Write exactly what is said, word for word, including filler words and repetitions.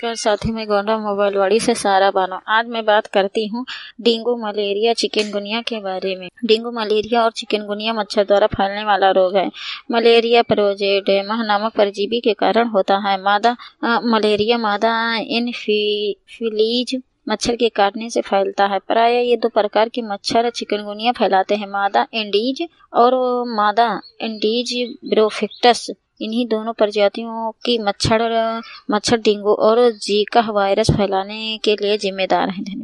नमस्कार साथी, मैं गोंडा मोबाइलवाड़ी से सारा बानो। आज मैं बात करती हूँ डेंगू, मलेरिया, चिकनगुनिया के बारे में। डेंगू, मलेरिया और चिकनगुनिया मच्छर द्वारा फैलने वाला रोग है। मलेरिया प्रोजेडेमा नामक परजीवी के कारण होता है। मादा आ, मलेरिया मादा एनोफिलीज मच्छर के काटने से फैलता है। प्राय ये दो प्रकार के मच्छर चिकनगुनिया फैलाते हैं, मादा एंडीज और मादा एंडीज ब्रोफिक्टस। इन्हीं दोनों प्रजातियों की मच्छर मच्छर डेंगू और जीका वायरस फैलाने के लिए जिम्मेदार हैं। धन्यवाद।